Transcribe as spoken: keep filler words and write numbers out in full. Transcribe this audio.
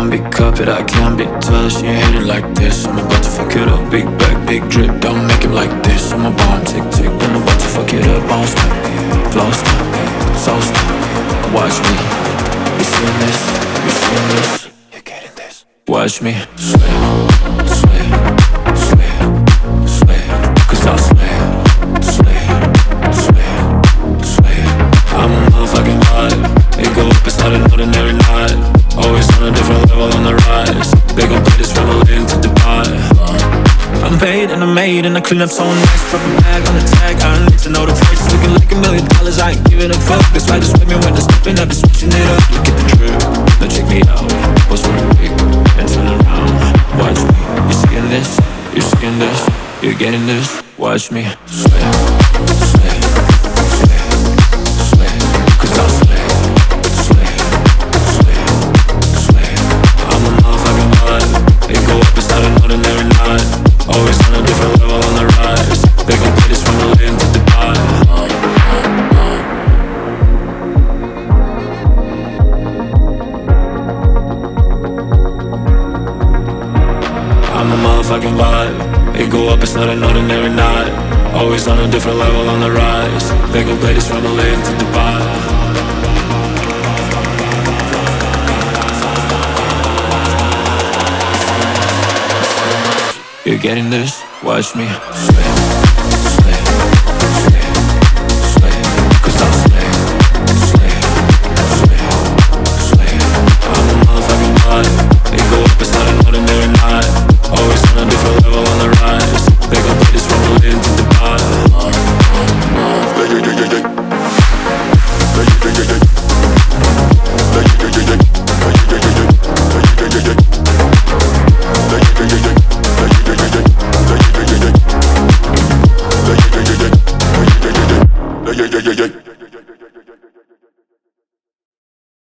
can't be copied, I can't be touched. You ain't hit it like this, I'm about to fuck it up. Big back, big drip, don't make him like this. I'm a bomb, tick, tick, I'm about to fuck it up. Bounce stop, flow stop, so stop. Watch me, you seeing this, you seeing this, you're getting this. Watch me, slay, slay, slay, slay. Cause I'll slay, slay, slay, slay. I'm a motherfucking vibe. It go up, it's not an ordinary night. Always on a different level on the rise. They gon' play this family into Dubai. I'm paid and I'm made and I clean up so nice. Drop a bag on the tag, I don't need to know the price. Looking like a million dollars, I ain't giving a fuck. That's why just with me when I'm stepping up and switching it up. Look at the drip, now check me out. Pose for a pic and turn around. Watch me, you seeing this, you seeing this, you're getting this. Watch me, slay, slay, slay, slay. Cause I'll slay, slay, slay, slay. I'm a motherfucking vibe. They go up, it's not an ordinary night. Always on a different level on the rise. They gon' play this from the lane to Dubai. I'm a motherfucking vibe. They go up, it's not an ordinary night. Always on a different level on the rise. They gon' play this from the lane to Dubai. You're getting this, watch me slay, slay, slay, slay. Cause I'll slay, slay, slay, slay. I'm a motherfucking vibe. They go up, it's not an ordinary night. Always on a different level on the rise. They gon' play this from the lane to Dubai. Yeah, yeah, yeah, yeah.